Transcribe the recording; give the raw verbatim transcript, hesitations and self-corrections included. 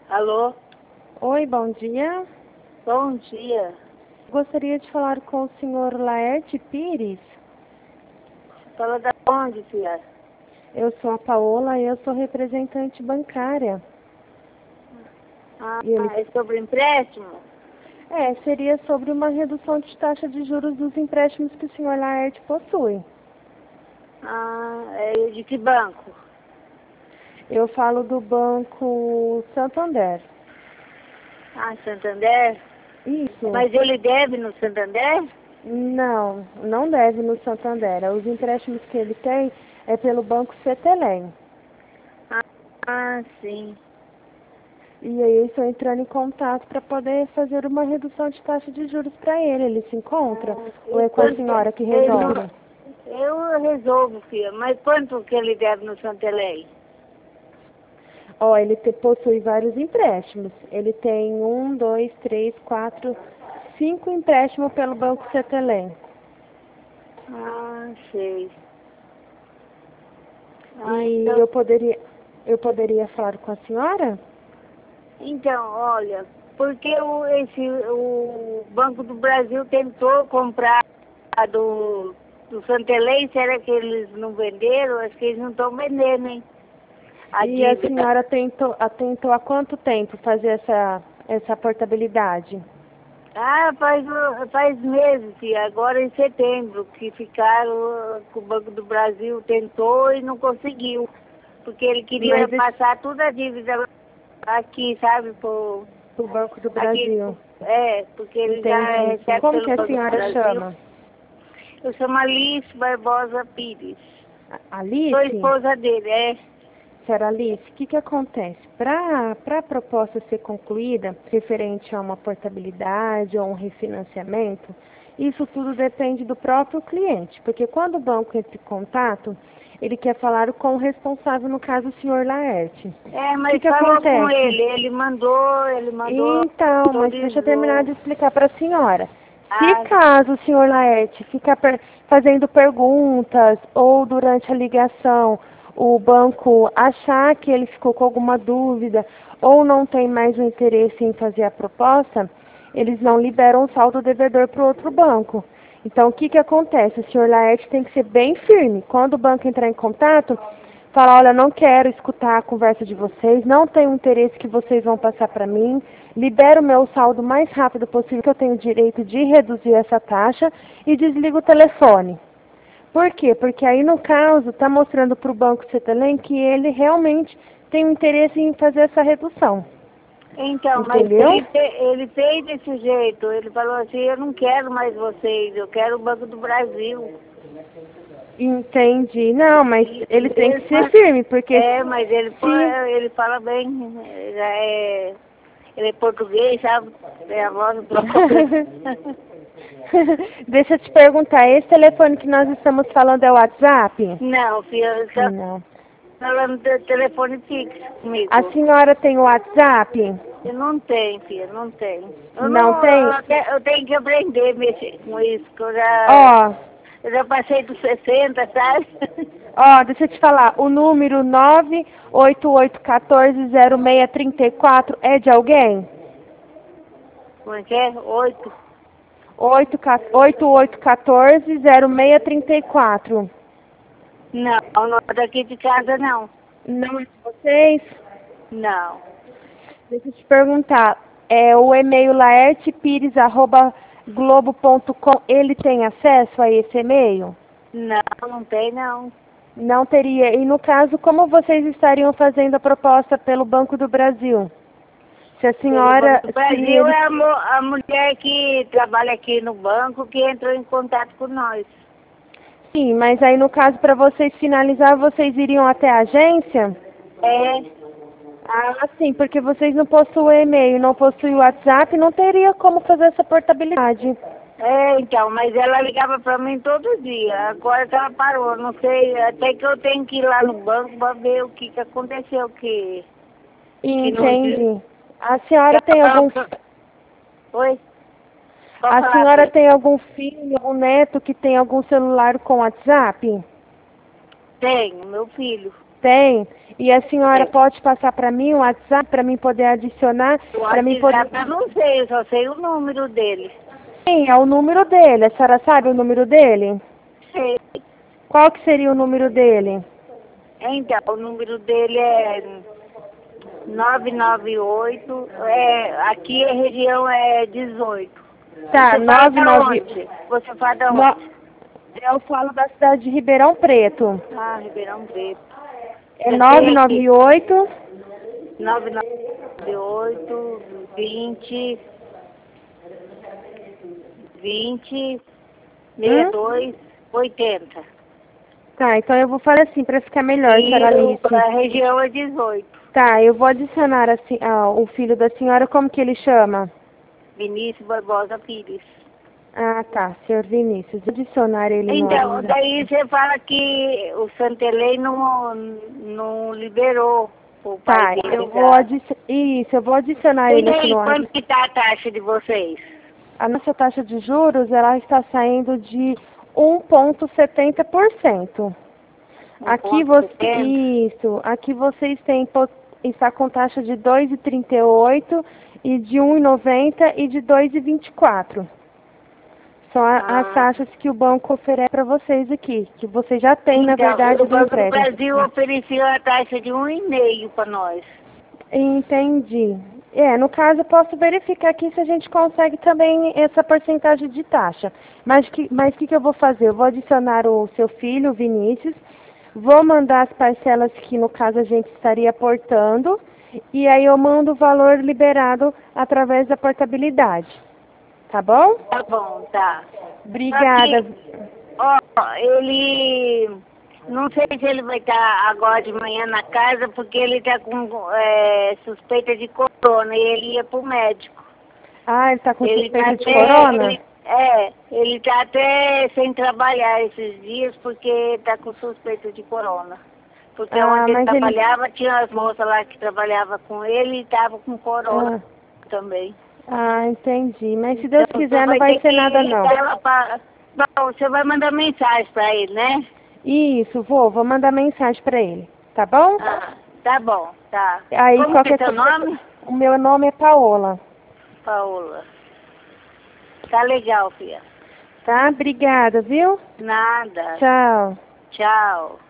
Alô? Oi, bom dia. Bom dia. Gostaria de falar com o senhor Laerte Pires. Fala da onde, filha? Eu sou a Paola e eu sou representante bancária. Ah, E ele... é sobre empréstimo? É, seria sobre uma redução de taxa de juros dos empréstimos que o senhor Laerte possui. Ah, é de que banco? Eu falo do Banco Santander. Ah, Santander? Isso. Mas ele deve no Santander? Não, não deve no Santander. Os empréstimos que ele tem é pelo Banco Cetelem. Ah, ah, sim. E aí eu estou entrando em contato para poder fazer uma redução de taxa de juros para ele. Ele se encontra? Ou é com a senhora que Ele não- resolve? Eu resolvo, filha. Mas quanto que ele deve no Santelém? Ó, ele te- possui vários empréstimos. Ele tem um, dois, três, quatro, cinco empréstimos pelo Banco Cetelem. Ah, sei. Ah, E então, eu poderia, eu poderia falar com a senhora? então, olha, porque o, esse, o Banco do Brasil tentou comprar do, do Santelém, será que eles não venderam? Acho que eles não estão vendendo, hein? A E a dívida. senhora tentou, a- tentou há quanto tempo fazer essa, essa portabilidade? Ah, faz, uh, faz meses, tia, agora em setembro, que ficaram, uh, que o Banco do Brasil tentou e não conseguiu. Porque ele queria Mas esse, passar toda a dívida aqui, sabe, por, o Banco do aqui, Brasil. é, porque ele já Entendi. recebe Como pelo que a Banco do senhora Brasil. chama? Eu sou Alice Barbosa Pires. A- Sou Alice? esposa dele, é. Senhora Alice, o que que acontece? Para a proposta ser concluída, referente a uma portabilidade ou um refinanciamento, isso tudo depende do próprio cliente, porque quando o banco entra em contato, ele quer falar com o responsável, no caso o senhor Laerte. É, O que mas que falou com acontece? ele, ele mandou, ele mandou, Então, mas deixa eu terminar autorizou. de explicar para a senhora. Se Ah, caso o senhor Laerte ficar per- fazendo perguntas ou durante a ligação o banco achar que ele ficou com alguma dúvida ou não tem mais o interesse em fazer a proposta, eles não liberam o saldo devedor para o outro banco. Então, o que que acontece? O senhor Laerte tem que ser bem firme. Quando o banco entrar em contato, falar, olha, não quero escutar a conversa de vocês, não tenho interesse que vocês vão passar para mim, libero o meu saldo o mais rápido possível, que eu tenho o direito de reduzir essa taxa e desligo o telefone. Por quê? Porque aí, no caso, está mostrando para o Banco Cetelem que ele realmente tem um interesse em fazer essa redução. então, mas Entendeu? ele, fe- ele fez desse jeito, ele falou assim, eu não quero mais vocês, eu quero o Banco do Brasil. Entendi. Não, mas E ele tem que ser mesmo, firme, porque é, mas ele, pô- se... ele fala bem, já é, ele é português, sabe? É a voz própria. Deixa eu te perguntar, esse telefone que nós estamos falando é o WhatsApp? Não, filha, ele tá Não. falando de telefone fixo A comigo. senhora tem o WhatsApp? Eu não tenho, filha, não tenho. Eu Não não, tem? eu, te- eu tenho que aprender a mexer com isso, que eu já, Ó, eu já passei dos sessenta, sabe? ó, deixa eu te falar, o número nove oito oito um quatro zero seis três quatro é de alguém? Como é que é? Oito? oito oito um quatro zero seis três quatro. Não, não é daqui de casa não. Não é de vocês? Não. Deixa eu te perguntar, é o e-mail laertepires arroba globo ponto com, ele tem acesso a esse e-mail? Não, não tem não. Não teria. E no caso, como vocês estariam fazendo a proposta pelo Banco do Brasil? Se a Pelo senhora, Banco do se Brasil ele, é a, mu- a mulher que trabalha aqui no banco que entrou em contato com nós. sim, mas aí no caso para vocês finalizar, vocês iriam até a agência? É, Ah, sim, porque vocês não possuem e-mail, não possuem WhatsApp, não teria como fazer essa portabilidade. é, então, mas ela ligava pra mim todo dia. Agora que ela parou, não sei, até que eu tenho que ir lá no banco pra ver o que, que aconteceu, que, que não. Entendi. A senhora tem algum, Oi? Pode a falar, senhora filha. tem algum filho, algum neto que tem algum celular com WhatsApp? Tenho, meu filho. Tem? E a senhora É. pode passar para mim o WhatsApp para mim poder adicionar, O para mim poder... WhatsApp eu não sei, eu só sei o número dele. Sim, é o número dele. A senhora sabe o número dele? Sei. Qual que seria o número dele? Então, o número dele é nove nove oito, é, aqui a região é dezoito. Tá, Você fala nove da nove... onde? Você fala da No... onde? Eu falo da cidade de Ribeirão Preto. Ah, Ribeirão Preto. É Eu nove sei aqui. nove oito... nove nove oito, vinte, vinte, sessenta e Hum? dois, oitenta. Tá, então eu vou fazer assim para ficar melhor, E senhora o- Alice. a região é dezoito. Tá, eu vou adicionar assim, ah, o filho da senhora, como que ele chama? Vinícius Barbosa Pires. Ah, tá, senhor Vinícius. Vou adicionar ele no Então, WhatsApp. daí você fala que o Santelei não, não liberou o pai Tá, dele eu vou da... adicionar. Isso, eu vou adicionar E ele aqui aí, no quanto WhatsApp. que tá a taxa de vocês? A nossa taxa de juros, ela está saindo de um vírgula setenta por cento. Um Aqui ponto você, setenta? isso, aqui vocês têm, po- está com taxa de dois vírgula trinta e oito e de um vírgula noventa e de dois vírgula vinte e quatro. São a- as Ah, taxas que o banco oferece para vocês aqui, que vocês já têm, na então, verdade, o do Banco do empréstimo. Brasil ofereceu a taxa de um e meio para nós. Entendi. É, no caso, eu posso verificar aqui se a gente consegue também essa porcentagem de taxa. Mas o que, mas que, que eu vou fazer? Eu vou adicionar o seu filho, o Vinícius, vou mandar as parcelas que, no caso, a gente estaria aportando, e aí eu mando o valor liberado através da portabilidade. Tá bom? Tá bom, tá. Só Obrigada. que, ó, ele... Não sei se ele vai estar agora de manhã na casa, porque ele está com é, suspeita de corona e ele ia pro médico. Ah, ele tá com Ele tá suspeita de até... corona? Ele, é, ele tá até sem trabalhar esses dias porque tá com suspeita de corona. Porque Ah, onde ele mas ele... trabalhava, tinha as moças lá que trabalhavam com ele e estavam com corona Ah, também. ah, entendi. Mas se Deus Então você quiser, não vai vai ter ser que nada, não. ligar ela pra... Bom, você vai mandar mensagem pra ele, né? Isso, vou, vou mandar mensagem para ele, tá bom? Ah, tá bom, tá. Aí Como que é qualquer seu coisa. nome? O meu nome é Paola, Paola. Tá legal, filha. tá? Obrigada, viu? Nada. Tchau. Tchau.